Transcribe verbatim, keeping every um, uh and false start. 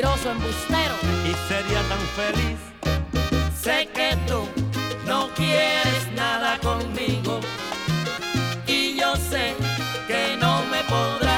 mentiroso, embustero. Y sería tan feliz. Sé que